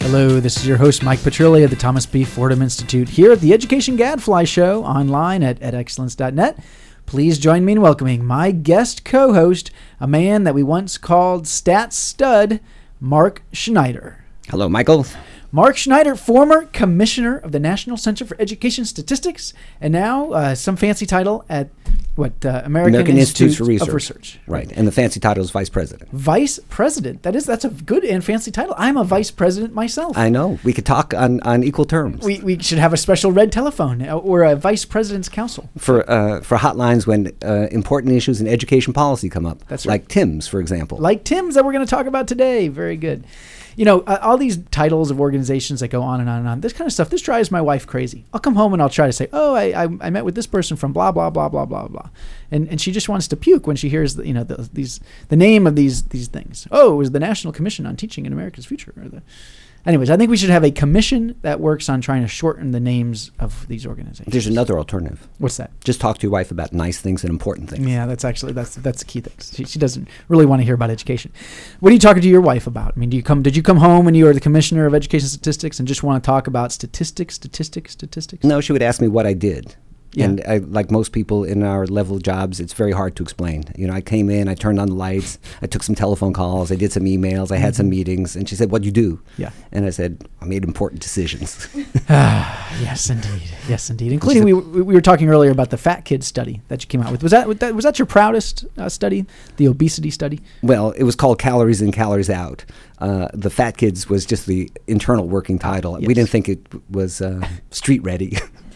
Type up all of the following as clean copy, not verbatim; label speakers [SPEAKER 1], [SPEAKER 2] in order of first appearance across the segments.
[SPEAKER 1] Hello, this is your host, Mike Petrilli of the Thomas B. Fordham Institute here at the Education Gadfly Show online at edexcellence.net. Please join me in welcoming my guest co-host, a man that we once called Stat Stud, Mark Schneider.
[SPEAKER 2] Hello, Michael.
[SPEAKER 1] Mark Schneider, former commissioner of the National Center for Education Statistics, and now some fancy title at American Institute for Research.
[SPEAKER 2] Right, and the fancy title is vice president.
[SPEAKER 1] Vice president. That's a good and fancy title. I'm a vice president myself.
[SPEAKER 2] I know. We could talk on equal terms.
[SPEAKER 1] We should have a special red telephone or a vice president's council
[SPEAKER 2] for hotlines when important issues in education policy come up.
[SPEAKER 1] That's right.
[SPEAKER 2] Like TIMS, for example.
[SPEAKER 1] Like TIMS that we're going to talk about today. Very good. You know, all these titles of organizations that go on and on and on, this kind of stuff, this drives my wife crazy. I'll come home and I'll try to say, I met with this person from blah, blah, blah, blah, blah, blah. And she just wants to puke when she hears, the name of these things. Oh, it was the National Commission on Teaching in America's Future. Anyways, I think we should have a commission that works on trying to shorten the names of these organizations.
[SPEAKER 2] There's another alternative.
[SPEAKER 1] What's that?
[SPEAKER 2] Just talk to your wife about nice things and important things.
[SPEAKER 1] Yeah, that's the key thing. She doesn't really want to hear about education. What are you talking to your wife about? I mean, did you come home when you were the commissioner of education statistics and just want to talk about statistics?
[SPEAKER 2] No, she would ask me what I did.
[SPEAKER 1] Yeah.
[SPEAKER 2] And like most people in our level of jobs, it's very hard to explain. You know, I came in, I turned on the lights, I took some telephone calls, I did some emails, I had some meetings, and she said, "What'd you do?"
[SPEAKER 1] Yeah.
[SPEAKER 2] And I said, "I made important decisions."
[SPEAKER 1] Yes, indeed. Including we were talking earlier about the Fat Kids study that you came out with. Was that your proudest study, the obesity study?
[SPEAKER 2] Well, it was called Calories In, Calories Out. The Fat Kids was just the internal working title.
[SPEAKER 1] Yes.
[SPEAKER 2] We didn't think it was street ready.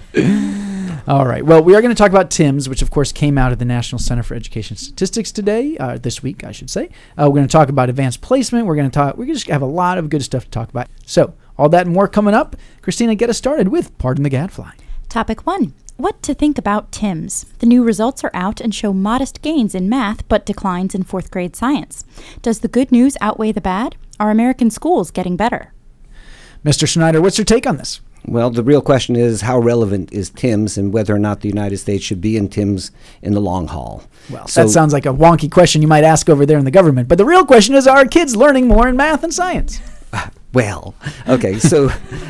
[SPEAKER 1] All right. Well, we are going to talk about TIMS, which, of course, came out of the National Center for Education Statistics today, this week, I should say. We're going to talk about advanced placement. We're just have a lot of good stuff to talk about. So, all that and more coming up. Christina, get us started with Pardon the Gadfly.
[SPEAKER 3] Topic 1. What to think about TIMS. The new results are out and show modest gains in math, but declines in 4th grade science. Does the good news outweigh the bad? Are American schools getting better?
[SPEAKER 1] Mr. Schneider, what's your take on this?
[SPEAKER 2] Well, the real question is how relevant is TIMS and whether or not the United States should be in TIMS in the long haul.
[SPEAKER 1] Well, that sounds like a wonky question you might ask over there in the government. But the real question is, are kids learning more in math and science?
[SPEAKER 2] Well, okay, so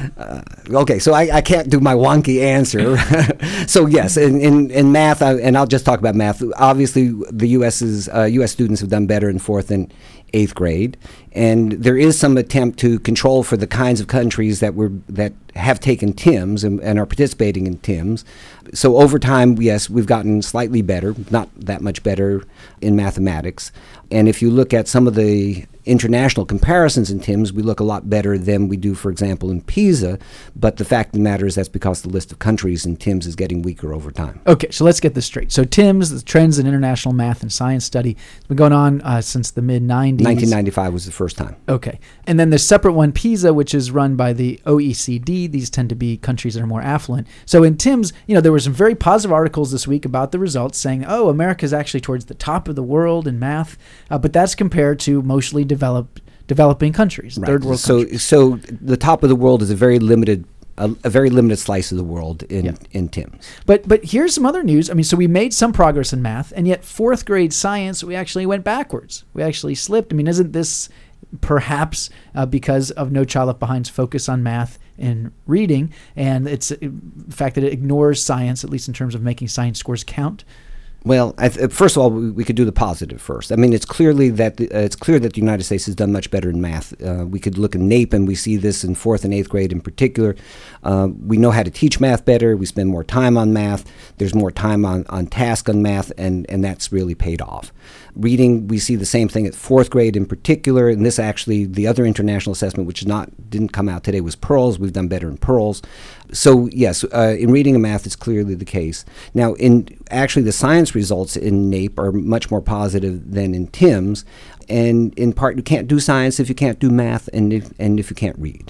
[SPEAKER 2] I can't do my wonky answer. So yes, in math, and I'll just talk about math. Obviously, the U.S. students have done better in 4th and 8th grade, and there is some attempt to control for the kinds of countries that have taken TIMS and are participating in TIMS. So over time, yes, we've gotten slightly better, not that much better in mathematics. And if you look at some of the international comparisons in TIMS, we look a lot better than we do, for example, in PISA. But the fact of the matter is that's because the list of countries in TIMS is getting weaker over time.
[SPEAKER 1] Okay, so let's get this straight. So TIMS, the Trends in International Math and Science Study, has been going on since the mid-'90s.
[SPEAKER 2] 1995 was the first time.
[SPEAKER 1] Okay. And then there's a separate one, PISA, which is run by the OECD. These tend to be countries that are more affluent. So in TIMS, there were some very positive articles this week about the results saying, America's actually towards the top of the world in math, but that's compared to mostly developing countries,
[SPEAKER 2] right.
[SPEAKER 1] Third world countries.
[SPEAKER 2] So the top of the world is a very limited slice of the world in TIMS.
[SPEAKER 1] But here's some other news. So we made some progress in math, and yet 4th grade science, we actually went backwards. We actually slipped. Isn't this perhaps because of No Child Left Behind's focus on math and reading, and it's the fact that it ignores science, at least in terms of making science scores count?
[SPEAKER 2] Well, first of all, we could do the positive first. It's clear that the United States has done much better in math. We could look at NAEP, and we see this in 4th and 8th grade in particular. We know how to teach math better. We spend more time on math. There's more time on task on math, and that's really paid off. Reading, we see the same thing at 4th grade in particular, and this actually, the other international assessment, which didn't come out today, was PEARLS. We've done better in PEARLS. So yes, in reading and math, it's clearly the case. Now, actually the science results in NAEP are much more positive than in TIMS, and in part, you can't do science if you can't do math and if you can't read.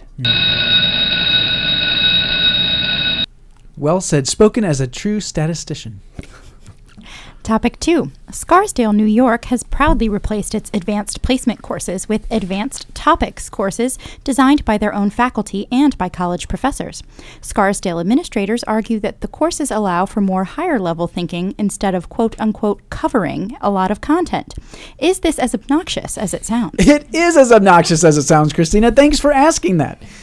[SPEAKER 1] Well said, spoken as a true statistician.
[SPEAKER 3] Topic 2. Scarsdale, New York has proudly replaced its advanced placement courses with advanced topics courses designed by their own faculty and by college professors. Scarsdale administrators argue that the courses allow for more higher-level thinking instead of quote-unquote covering a lot of content. Is this as obnoxious as it sounds?
[SPEAKER 1] It is as obnoxious as it sounds, Christina. Thanks for asking that.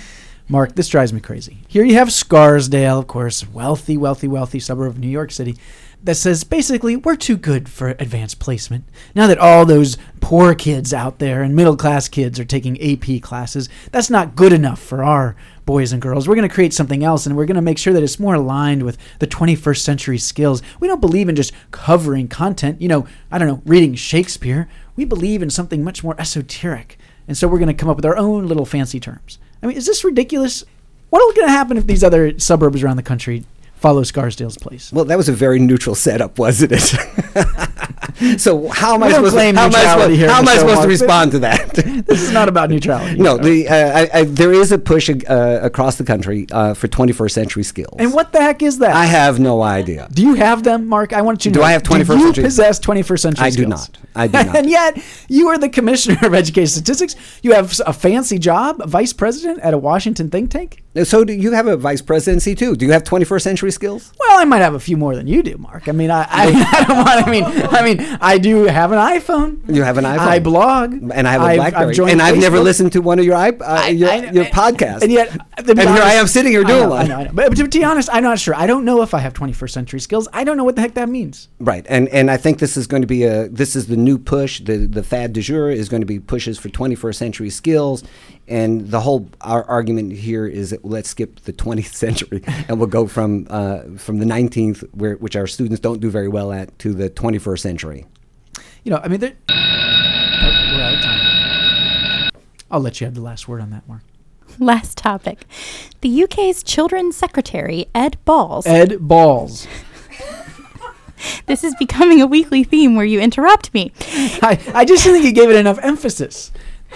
[SPEAKER 1] Mark, this drives me crazy. Here you have Scarsdale, of course, wealthy suburb of New York City, that says basically we're too good for advanced placement. Now that all those poor kids out there and middle-class kids are taking AP classes, that's not good enough for our boys and girls. We're going to create something else, and we're going to make sure that it's more aligned with the 21st century skills. We don't believe in just covering content, reading Shakespeare. We believe in something much more esoteric. And so we're going to come up with our own little fancy terms. I mean, is this ridiculous? What's going to happen if these other suburbs around the country follow Scarsdale's place?
[SPEAKER 2] Well, that was a very neutral setup, wasn't it? So how am I supposed to respond to that?
[SPEAKER 1] This is not about neutrality.
[SPEAKER 2] No, there is a push across the country for 21st century skills.
[SPEAKER 1] And what the heck is that?
[SPEAKER 2] I have no idea.
[SPEAKER 1] Do you have them, Mark? I want you to know.
[SPEAKER 2] Do I have 21st
[SPEAKER 1] century?
[SPEAKER 2] Do you
[SPEAKER 1] possess 21st century skills?
[SPEAKER 2] I do not.
[SPEAKER 1] And yet, you are the commissioner of education statistics. You have a fancy job, vice president at a Washington think tank.
[SPEAKER 2] So do you have a vice presidency too? Do you have 21st century skills?
[SPEAKER 1] Well, I might have a few more than you do, Mark. I mean, I don't want. I mean, I do have an iPhone.
[SPEAKER 2] You have an iPhone.
[SPEAKER 1] I blog,
[SPEAKER 2] and I have a BlackBerry. I've never listened to one of your podcasts.
[SPEAKER 1] And yet,
[SPEAKER 2] here I am sitting here doing one.
[SPEAKER 1] I know. But to be honest, I'm not sure. I don't know if I have 21st century skills. I don't know what the heck that means.
[SPEAKER 2] Right, and I think this is going to be this is the new push. The fad du jour is going to be pushes for 21st century skills. And our argument here is that let's skip the 20th century and we'll go from the 19th, which our students don't do very well at, to the 21st century.
[SPEAKER 1] We're out of time. I'll let you have the last word on that, Mark.
[SPEAKER 3] Last topic. The UK's Children's Secretary, Ed Balls.
[SPEAKER 1] Ed Balls.
[SPEAKER 3] This is becoming a weekly theme where you interrupt me.
[SPEAKER 1] I just think you gave it enough emphasis.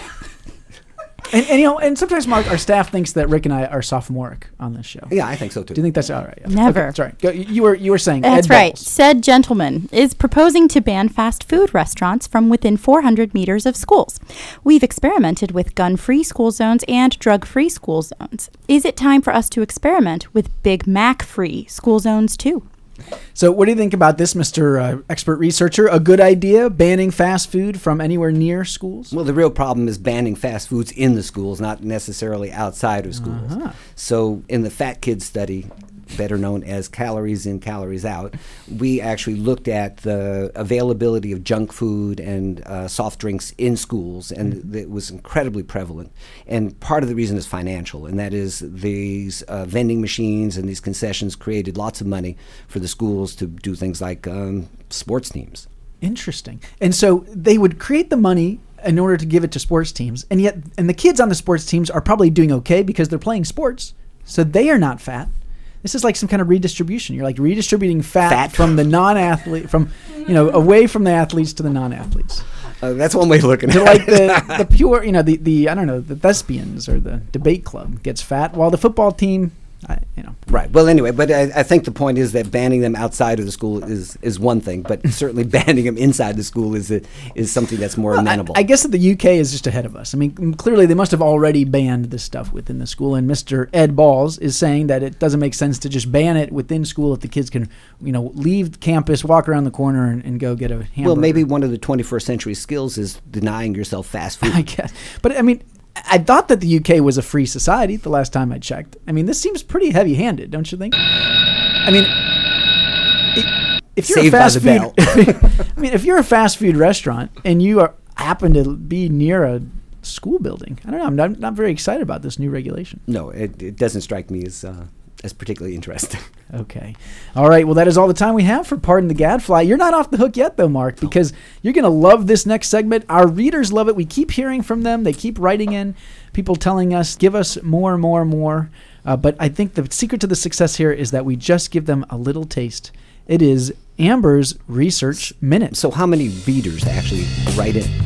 [SPEAKER 1] And sometimes, Mark, our staff thinks that Rick and I are sophomoric on this show.
[SPEAKER 2] Yeah, I think so too.
[SPEAKER 1] Do you think that's all right?
[SPEAKER 3] Never.
[SPEAKER 1] Okay, sorry. You were saying
[SPEAKER 3] that's
[SPEAKER 1] Ed
[SPEAKER 3] right.
[SPEAKER 1] Balls.
[SPEAKER 3] Said gentleman is proposing to ban fast food restaurants from within 400 meters of schools. We've experimented with gun-free school zones and drug-free school zones. Is it time for us to experiment with Big Mac-free school zones too?
[SPEAKER 1] So what do you think about this, Mr. Expert Researcher? A good idea, banning fast food from anywhere near schools?
[SPEAKER 2] Well, the real problem is banning fast foods in the schools, not necessarily outside of schools. Uh-huh. So in the Fat Kids study, better known as Calories In, Calories Out, we actually looked at the availability of junk food and soft drinks in schools, and it was incredibly prevalent. And part of the reason is financial, and that is these vending machines and these concessions created lots of money for the schools to do things like sports teams.
[SPEAKER 1] Interesting. And so they would create the money in order to give it to sports teams, and the kids on the sports teams are probably doing okay because they're playing sports, so they are not fat. This is like some kind of redistribution. You're like redistributing fat from the non-athlete, away from the athletes to the non-athletes.
[SPEAKER 2] That's one way of looking at it.
[SPEAKER 1] Like the pure, the thespians or the debate club gets fat, while the football team,
[SPEAKER 2] Right. Well, anyway, but I think the point is that banning them outside of the school is one thing, but certainly banning them inside the school is something that's more amenable.
[SPEAKER 1] I guess that the UK is just ahead of us. I mean, clearly they must have already banned this stuff within the school, and Mr. Ed Balls is saying that it doesn't make sense to just ban it within school if the kids can, leave campus, walk around the corner, and go get a hamburger.
[SPEAKER 2] Well, maybe one of the 21st century skills is denying yourself fast food.
[SPEAKER 1] I guess. But, I mean, I thought that the UK was a free society the last time I checked. I mean, this seems pretty heavy-handed, don't you think? I mean, if you're
[SPEAKER 2] Saved
[SPEAKER 1] a fast
[SPEAKER 2] by the
[SPEAKER 1] food, if you're a fast food restaurant and you happen to be near a school building, I don't know. I'm not very excited about this new regulation.
[SPEAKER 2] No, it doesn't strike me as particularly interesting.
[SPEAKER 1] Okay. All right. Well, that is all the time we have for Pardon the Gadfly. You're not off the hook yet, though, Mark, because you're going to love this next segment. Our readers love it. We keep hearing from them. They keep writing in, people telling us, give us more. But I think the secret to the success here is that we just give them a little taste. It is Amber's Research Minute.
[SPEAKER 2] So how many readers actually write in?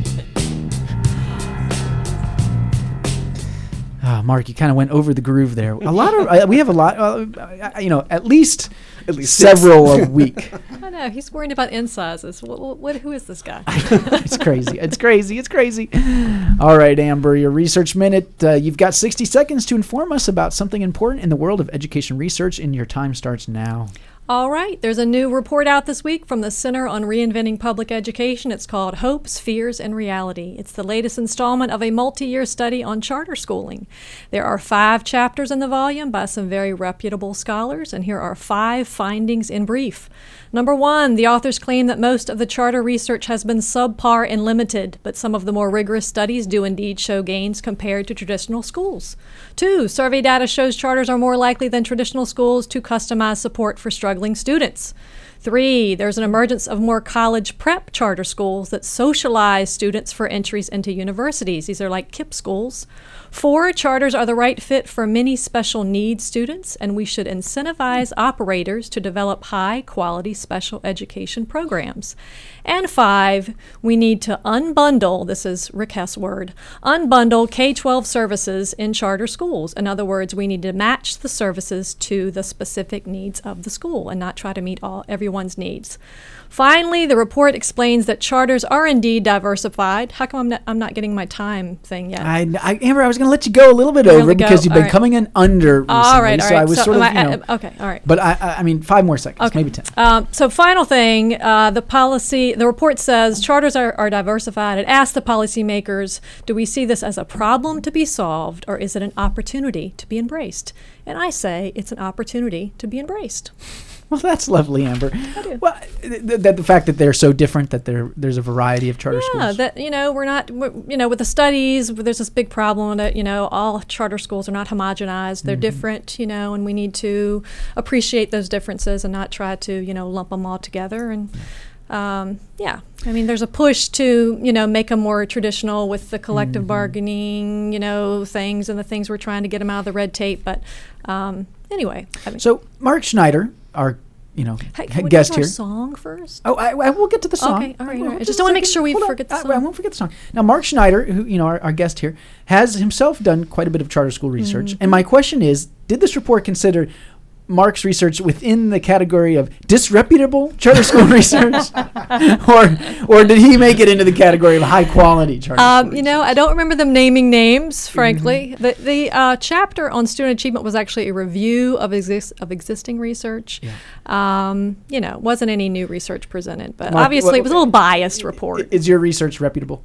[SPEAKER 1] Mark, you kind of went over the groove there. We have a lot, at least several a week.
[SPEAKER 4] I know, he's worried about in sizes. Who is this guy?
[SPEAKER 1] It's crazy. All right, Amber, your Research Minute. You've got 60 seconds to inform us about something important in the world of education research, and your time starts now.
[SPEAKER 4] All right, there's a new report out this week from the Center on Reinventing Public Education. It's called Hopes, Fears, and Reality. It's the latest installment of a multi-year study on charter schooling. There are 5 chapters in the volume by some very reputable scholars, and here are 5 findings in brief. Number 1, the authors claim that most of the charter research has been subpar and limited, but some of the more rigorous studies do indeed show gains compared to traditional schools. 2, survey data shows charters are more likely than traditional schools to customize support for struggling students. 3, there's an emergence of more college prep charter schools that socialize students for entries into universities. These are like KIPP schools. 4, charters are the right fit for many special needs students, and we should incentivize operators to develop high-quality special education programs. And 5, we need to unbundle, this is Rick Hess' word, unbundle K-12 services in charter schools. In other words, we need to match the services to the specific needs of the school and not try to meet everyone's needs. Finally, the report explains that charters are indeed diversified. How come I'm not getting my time thing yet?
[SPEAKER 1] Amber, I was going to let you go a little bit
[SPEAKER 4] You're
[SPEAKER 1] over
[SPEAKER 4] gonna
[SPEAKER 1] because
[SPEAKER 4] go?
[SPEAKER 1] you've been
[SPEAKER 4] All right.
[SPEAKER 1] coming in under recently.
[SPEAKER 4] All right.
[SPEAKER 1] So I was sort of,
[SPEAKER 4] okay, all right.
[SPEAKER 1] But I mean, 5 more seconds,
[SPEAKER 4] Okay.
[SPEAKER 1] maybe 10.
[SPEAKER 4] So final thing, the report says charters are diversified. It asks the policymakers, do we see this as a problem to be solved, or is it an opportunity to be embraced? And I say it's an opportunity to be embraced.
[SPEAKER 1] Well, that's lovely, Amber.
[SPEAKER 4] I do.
[SPEAKER 1] Well, the fact that they're so different, that there's a variety of charter schools.
[SPEAKER 4] Yeah, that, with the studies, there's this big problem that, all charter schools are not homogenized. They're different, and we need to appreciate those differences and not try to, lump them all together. And there's a push to, make them more traditional with the collective bargaining, things and the things we're trying to get them out of the red tape. But anyway.
[SPEAKER 1] So Mark Schneider, our
[SPEAKER 4] Hey, can we
[SPEAKER 1] guest
[SPEAKER 4] do our
[SPEAKER 1] here.
[SPEAKER 4] song first?
[SPEAKER 1] Oh, I will get to the song.
[SPEAKER 4] Okay, all right,
[SPEAKER 1] Well,
[SPEAKER 4] all right. I
[SPEAKER 1] just
[SPEAKER 4] just don't want to make
[SPEAKER 1] a
[SPEAKER 4] sure we
[SPEAKER 1] second. Hold on.
[SPEAKER 4] forget the
[SPEAKER 1] I
[SPEAKER 4] song.
[SPEAKER 1] won't forget the song. Now, Mark Schneider, who our guest here, has himself done quite a bit of charter school research. And my question is, did this report consider Mark's research within the category of disreputable charter school research, or did he make it into the category of high quality charter school research?
[SPEAKER 4] I don't remember them naming names, frankly. The chapter on student achievement was actually a review of existing research.
[SPEAKER 1] Yeah.
[SPEAKER 4] Wasn't any new research presented, but
[SPEAKER 1] Mark,
[SPEAKER 4] obviously it was a little biased report.
[SPEAKER 1] Is your research reputable?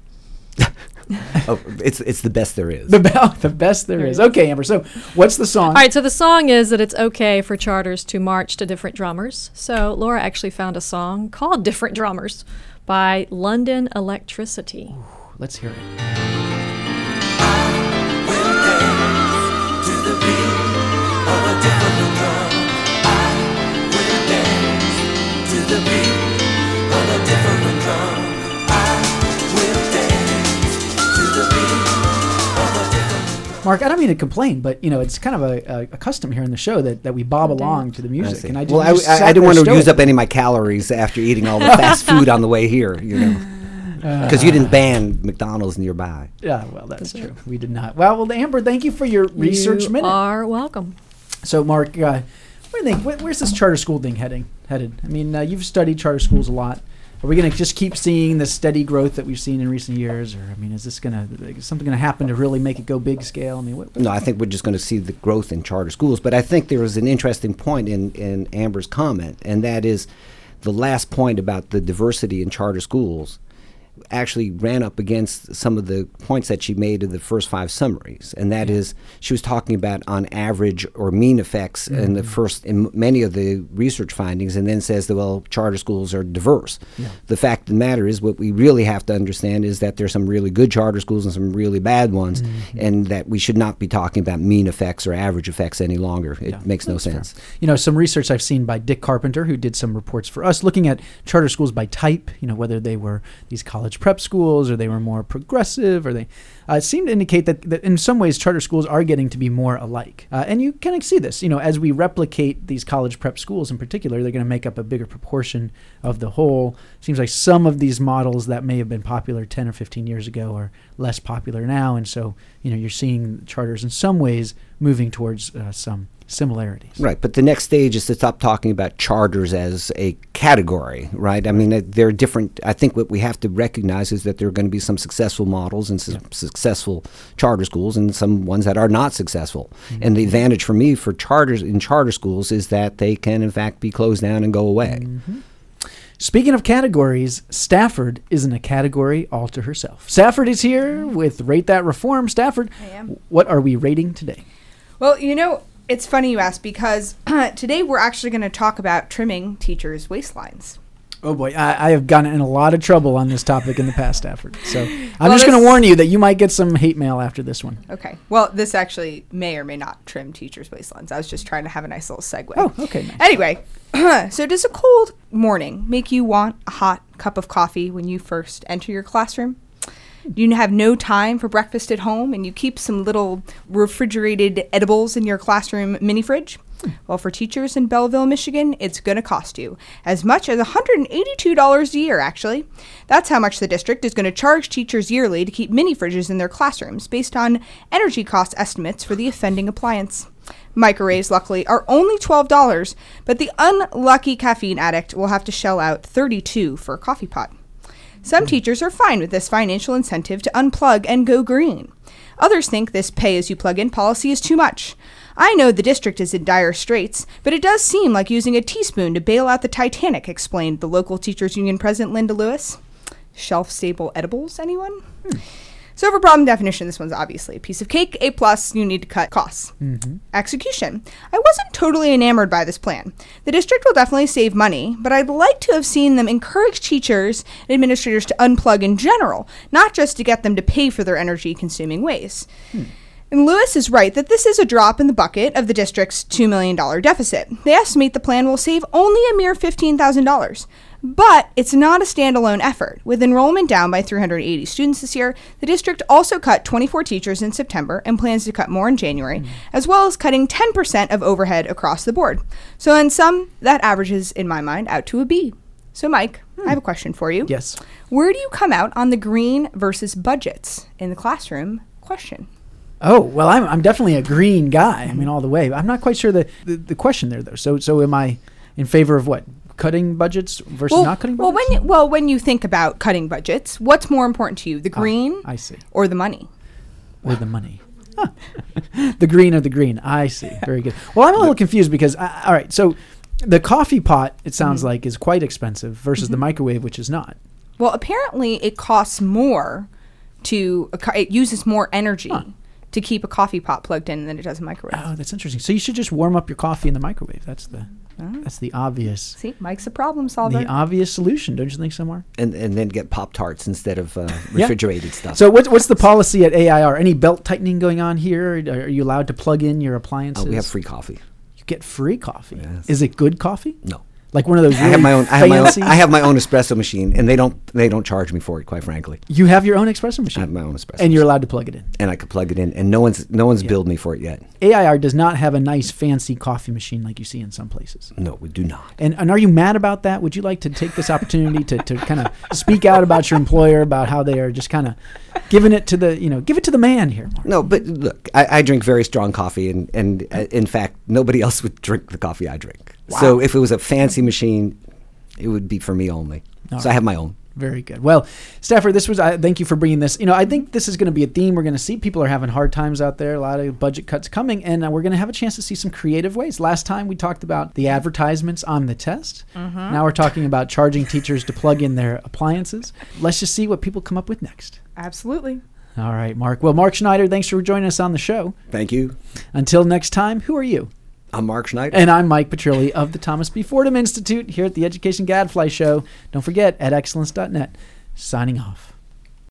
[SPEAKER 2] Oh, it's the best there is.
[SPEAKER 1] The best there is. Okay, Amber. So, what's the song?
[SPEAKER 4] All right, so the song is that it's okay for charters to march to different drummers. So Laura actually found a song called Different Drummers by London Electricity.
[SPEAKER 1] Ooh, let's hear it.
[SPEAKER 5] Will dance to the beat of a different drum. I will dance to the beat of a different drum. I will dance to the beat of a different drum.
[SPEAKER 1] Mark, I don't mean to complain, but it's kind of a custom here in the show that we bob along to the music.
[SPEAKER 2] I
[SPEAKER 1] And I
[SPEAKER 2] I didn't want to use up any of my calories after eating all the fast food on the way here, because you didn't ban McDonald's nearby.
[SPEAKER 1] Yeah, well, that's true. We did not. Well, Amber, thank you for your research
[SPEAKER 4] You
[SPEAKER 1] minute.
[SPEAKER 4] are welcome.
[SPEAKER 1] So, Mark, what do you think? Where's this charter school thing headed? I mean, you've studied charter schools a lot. Are we going to just keep seeing the steady growth that we've seen in recent years, or is this something going to happen to really make it go big scale?
[SPEAKER 2] No, I think we're just going to see the growth in charter schools. But I think there was an interesting point in Amber's comment, and that is the last point about the diversity in charter schools actually ran up against some of the points that she made in the first 5 summaries, and that is she was talking about on average or mean effects in many of the research findings, and then says that, well, charter schools are diverse.
[SPEAKER 1] Yeah.
[SPEAKER 2] The fact of the matter is, what we really have to understand is that there's some really good charter schools and some really bad ones, and that we should not be talking about mean effects or average effects any longer. It makes no sense.
[SPEAKER 1] Some research I've seen by Dick Carpenter, who did some reports for us, looking at charter schools by type, whether they were these college prep schools or they were more progressive, or they seem to indicate that in some ways charter schools are getting to be more alike. And you kind of see this, as we replicate these college prep schools in particular, they're going to make up a bigger proportion of the whole. Seems like some of these models that may have been popular 10 or 15 years ago are less popular now. And so, you're seeing charters in some ways moving towards some similarities.
[SPEAKER 2] Right, but the next stage is to stop talking about charters as a category, right? I mean, they're different. I think what we have to recognize is that there are going to be some successful models and some successful charter schools and some ones that are not successful. And the advantage for me for charters in charter schools is that they can, in fact, be closed down and go away.
[SPEAKER 1] Speaking of categories, Stafford is in a category all to herself. Stafford is here with Rate That Reform. Stafford,
[SPEAKER 6] I am.
[SPEAKER 1] what are we rating today?
[SPEAKER 6] Well, it's funny you ask because today we're actually going to talk about trimming teachers' waistlines.
[SPEAKER 1] Oh boy, I have gotten in a lot of trouble on this topic in the past, Stafford. So I'm
[SPEAKER 6] Well,
[SPEAKER 1] just going
[SPEAKER 6] this-
[SPEAKER 1] to warn you that you might get some hate mail after this one.
[SPEAKER 6] Okay. Well, this actually may or may not trim teachers' waistlines. I was just trying to have a nice little segue.
[SPEAKER 1] Oh, okay, nice.
[SPEAKER 6] Anyway, so does a cold morning make you want a hot cup of coffee when you first enter your classroom? Do you have no time for breakfast at home and you keep some little refrigerated edibles in your classroom mini fridge? Well, for teachers in Belleville, Michigan, it's going to cost you as much as $182 a year, actually. That's how much the district is going to charge teachers yearly to keep mini fridges in their classrooms based on energy cost estimates for the offending appliance. Microwaves, luckily, are only $12, but the unlucky caffeine addict will have to shell out $32 for a coffee pot. Some teachers are fine with this financial incentive to unplug and go green. Others think this pay-as-you-plug-in policy is too much. I know the district is in dire straits, but it does seem like using a teaspoon to bail out the Titanic, explained the local teachers union president Linda Lewis. Shelf-stable edibles, anyone? So for problem definition, this one's obviously a piece of cake. A+, you need to cut costs. Execution. I wasn't totally enamored by this plan. The district will definitely save money, but I'd like to have seen them encourage teachers and administrators to unplug in general, not just to get them to pay for their energy-consuming ways. And Lewis is right that this is a drop in the bucket of the district's $2 million deficit. They estimate the plan will save only a mere $15,000. But it's not a standalone effort. With enrollment down by 380 students this year, the district also cut 24 teachers in September and plans to cut more in January, as well as cutting 10% of overhead across the board. So in sum, that averages, in my mind, out to a B. So Mike, I have a question for you.
[SPEAKER 1] Yes.
[SPEAKER 6] Where do you come out on the green versus budgets in the classroom question?
[SPEAKER 1] Oh, well, I'm definitely a green guy. I mean, all the way. I'm not quite sure the question there, though. So am I in favor of what? Cutting budgets versus not cutting budgets?
[SPEAKER 6] When you think about cutting budgets, what's more important to you, the green
[SPEAKER 1] I see.
[SPEAKER 6] or the money?
[SPEAKER 1] Or the money. The green or the green. I see. Very good. Well, I'm a little confused because, all right, so the coffee pot, it sounds like, is quite expensive versus the microwave, which is not.
[SPEAKER 6] Well, apparently it costs more it uses more energy to keep a coffee pot plugged in than it does a microwave.
[SPEAKER 1] Oh, that's interesting. So you should just warm up your coffee in the microwave. That's the obvious.
[SPEAKER 6] See, Mike's a problem solver.
[SPEAKER 1] The obvious solution, don't you think, somewhere?
[SPEAKER 2] And then get Pop-Tarts instead of refrigerated stuff.
[SPEAKER 1] So what's the policy at AIR? Any belt tightening going on here? Are you allowed to plug in your appliances?
[SPEAKER 2] We have free coffee.
[SPEAKER 1] You get free coffee.
[SPEAKER 2] Yes.
[SPEAKER 1] Is it good coffee?
[SPEAKER 2] No.
[SPEAKER 1] Like one of those really
[SPEAKER 2] I have my own.
[SPEAKER 1] fancy?
[SPEAKER 2] I have my own espresso machine, and they don't charge me for it. Quite frankly,
[SPEAKER 1] You have your own espresso machine?
[SPEAKER 2] I have my own espresso,
[SPEAKER 1] And you're
[SPEAKER 2] machine.
[SPEAKER 1] allowed to plug it in.
[SPEAKER 2] And I could plug it in, and no one's billed me for it yet.
[SPEAKER 1] AIR does not have a nice fancy coffee machine like you see in some places.
[SPEAKER 2] No, we do not.
[SPEAKER 1] And are you mad about that? Would you like to take this opportunity to kind of speak out about your employer, about how they are just kind of giving it to give it to the man here, Mark?
[SPEAKER 2] No, but look, I drink very strong coffee, and in fact, nobody else would drink the coffee I drink.
[SPEAKER 1] Wow.
[SPEAKER 2] So if it was a fancy machine, it would be for me only.
[SPEAKER 1] All
[SPEAKER 2] so I have my own.
[SPEAKER 1] Very good. Well, Stafford, thank you for bringing this. I think this is going to be a theme we're going to see. People are having hard times out there, a lot of budget cuts coming, and we're going to have a chance to see some creative ways. Last time we talked about the advertisements on the test. Now we're talking about charging teachers to plug in their appliances. Let's just see what people come up with next.
[SPEAKER 6] Absolutely.
[SPEAKER 1] All right, Mark. Well, Mark Schneider, thanks for joining us on the show.
[SPEAKER 2] Thank you.
[SPEAKER 1] Until next time, who are you?
[SPEAKER 2] I'm Mark Schneider.
[SPEAKER 1] And I'm Mike Petrilli of the Thomas B. Fordham Institute here at the Education Gadfly Show. Don't forget, edexcellence.net. Signing off.